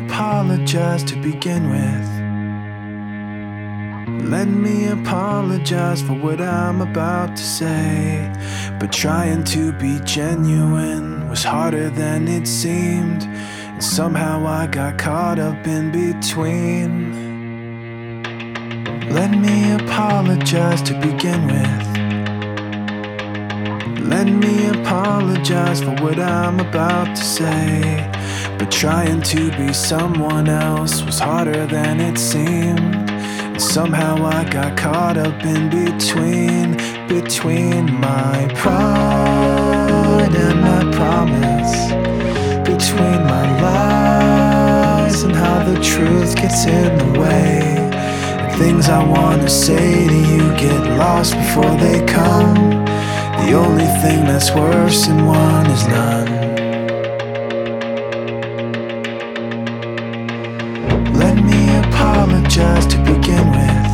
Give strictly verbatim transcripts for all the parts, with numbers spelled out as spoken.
apologize to begin with. Let me apologize for what I'm about to say. But trying to be genuine was harder than it seemed, and somehow I got caught up in between. Let me apologize to begin with. Let me apologize for what I'm about to say. But trying to be someone else was harder than it seemed, and somehow I got caught up in between. Between my pride and my promise, between my lies and how the truth gets in the way. And things I wanna say to you get lost before they come. The only thing that's worse than one is none. Let me apologize to begin with.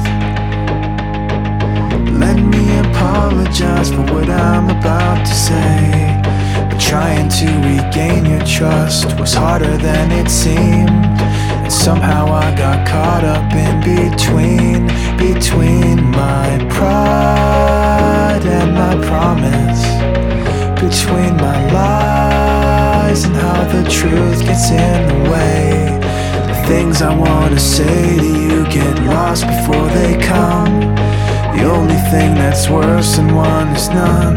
Let me apologize for what I'm about to say. But trying to regain your trust was harder than it seemed, and somehow I got caught up in between. Between my pride and my promise, between my lies and how the truth gets in the way. The things I wanna say to you get lost before they come. The only thing that's worse than one is none.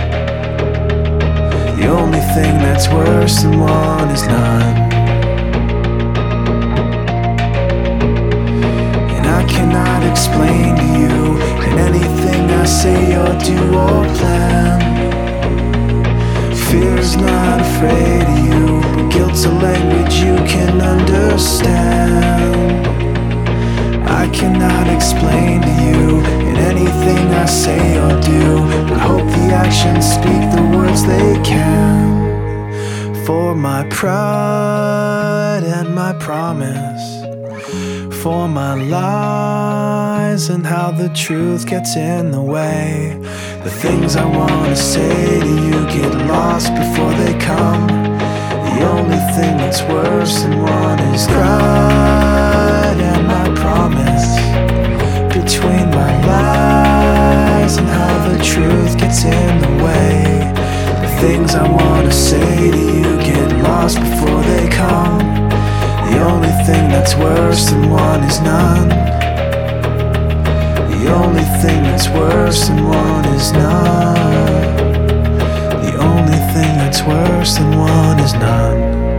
The only thing that's worse than one is none. And I cannot explain to you in anything I say or do or plan. Fear's not afraid of you, but guilt's a language you can understand. I cannot explain to you in anything I say or do, but hope the actions speak the words they can. For my pride and my promise, for my lies and how the truth gets in the way. The things I wanna say to you get lost before they come. The only thing that's worse than one is pride and my promise, between my lies and how the truth gets in the way. The things I wanna say to you get lost before they come. The only thing that's worse than one is none. The only thing that's worse than one is none. The only thing that's worse than one is none.